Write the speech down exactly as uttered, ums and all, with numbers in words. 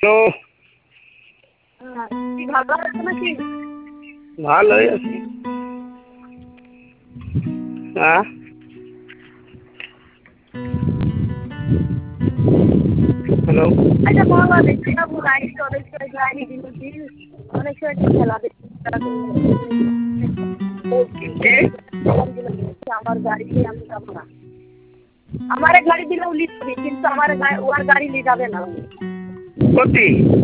তো কি ভালো আছে নাকি? ভালোই আছি। হ্যাঁ হ্যালো আচ্ছা বলো দেখছি না গাড়ি অনেক সময় গাড়ি দিন অনেক সময় খেলা দেখছি আমার গাড়ি দিয়ে আমি যাবো না। আমার গাড়ি দিলেও লিখবে কিন্তু আমার ওর গাড়ি নিয়ে যাবে না। সত্যি